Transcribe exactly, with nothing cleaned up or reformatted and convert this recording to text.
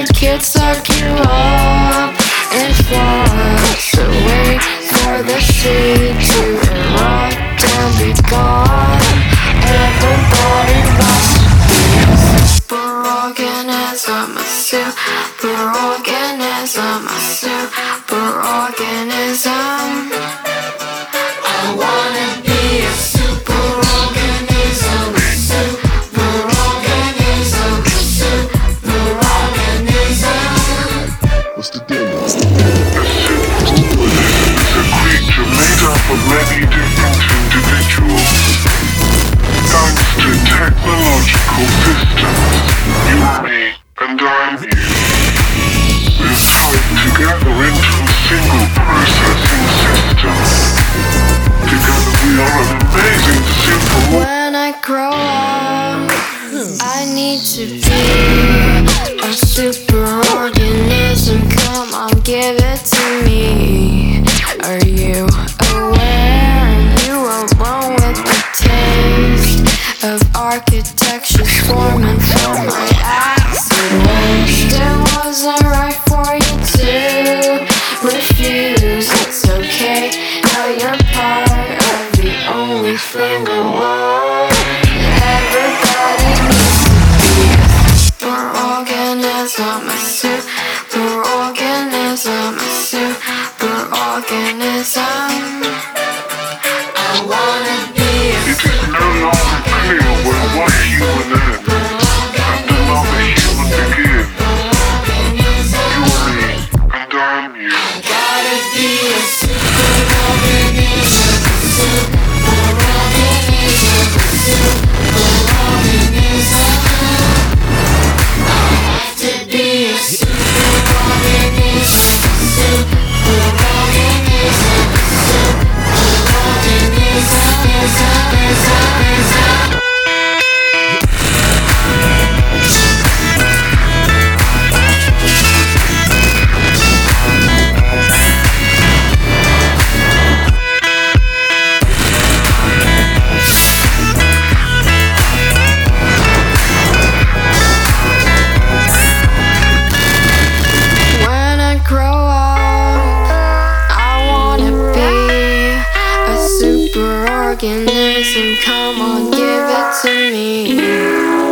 could suck you up and flush away for the sea to erupt and be gone. Everybody must be a superorganism, a superorganism, a superorganism. I wanna be a superorganism, a superorganism, a superorganism. What's the deal? What's the deal? A superorganism is a creature made up of many different individuals. Thanks to technological systems, you and me, and I'm you, we're tied together into a single processing system. Together we are an amazing super. When I grow up, I need to be a superorganism. Come on, give it to me. Are you aware you alone with the taste of architecture's forming from my acid waste? It wasn't right for you to refuse. It's okay, now you're part of the only thing I want. Everybody needs to be a superorganism, a superorganism, a superorganism. I wanna be a It is no longer clear where one human ends and another human begins. You and me, and I'm you. gotta be a superorganism, a superorganism, a superorganism. I have to be a superorganism, a superorganism, a superorganism. When I grow up, I wanna be a superorganism. Come on, give it to me.